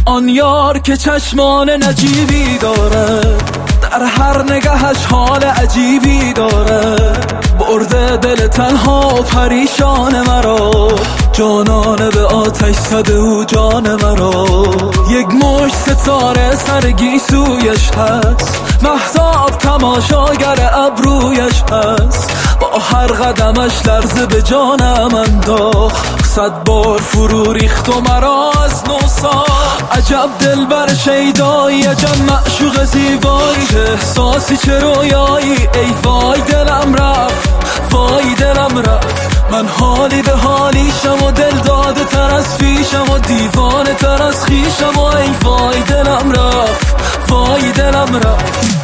آن یار که چشمان نجیبی داره، در هر نگهش حال عجیبی داره، برده دل تنها و پریشان مرا، جانانه به آتش زده او جان مرا. یک مشت ستاره سر گیسویش هست، مهتاب تماشاگر ابرویش هست، با هر قدمش لرزه به جانم انداخت، 100 بار فرو ریخت و مرا از نو ساخت. عجب دلبر شیدایی، عجب معشوق زیبایی، چه احساسی چه رویایی، ای وای دلم رفت، وای دلم رفت. من حالی به حالیشم و دل داده تر از پیشم و دیوانه تر از خیشم و ای وای دلم رفت، وای دلم رفت.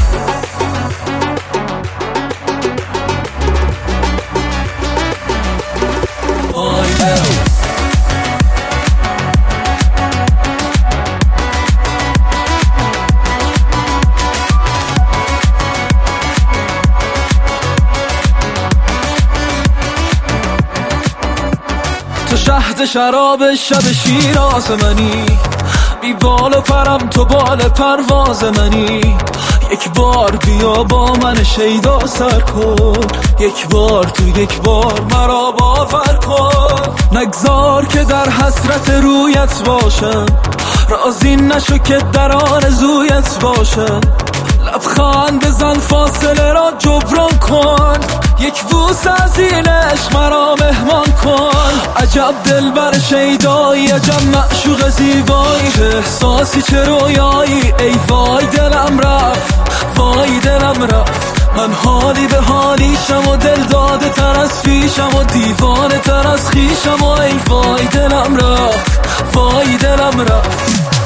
تو شهد شراب شب شیراز منی، بی بال و پرم تو بال پرواز منی. یک بار بیا با من شیدا سر کن، یک بار تو یک بار مرا باور کن. نگذار که در حسرت رویت باشم، راضی نشو که در آرزویت باشم. لبخند بزن فاصله را جبران کن، یک بوس از این عشق مرا مهمان کن. عجب دلبر شیدایی، عجب معشوق زیبایی، چه احساسی چه رویایی، ای وای دلم رفت، وای دلم رفت. من حالی به حالیشم و دل داده تر از پیشم و دیوانه تر از خیشم و ای وای دلم رفت، وای دلم رفت.